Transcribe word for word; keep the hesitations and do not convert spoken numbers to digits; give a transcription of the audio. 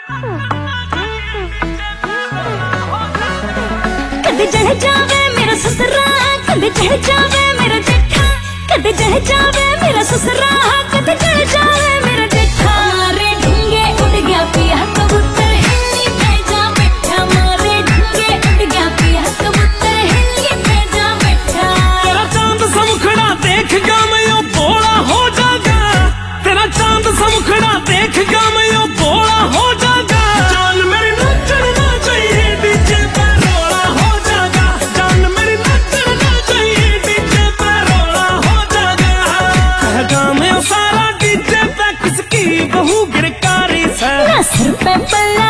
कदे चढ़ जावे मेरा ससुरा, कदे चढ़ जावे मेरा जेठा, कदे चढ़ जावे मेरा ससुरा, कदे चढ़ जावे मेरा जेठा। मारे ढूंगे उड़ गया पिया कबूतर, हिल्ली पे जा बैठा। मारे ढूंगे उड़ गया पिया कबूतर, हिल्ली पे जा बैठा। तेरा चांद सा मुखड़ा देख गया मैं यो बोला हो जागा, तेरा चांद सा मुखड़ा देख गया मैं यो बोला हो जागा। जान मेरी नचन ना चाहिए डीजे पे रोला हो जागा, जान मेरी नचन ना चाहिए डीजे पे रोला हो जागा। कहगा मैं सारा डीजे पे किसकी बहू गिरकारी से, ना सिर पे पल्ला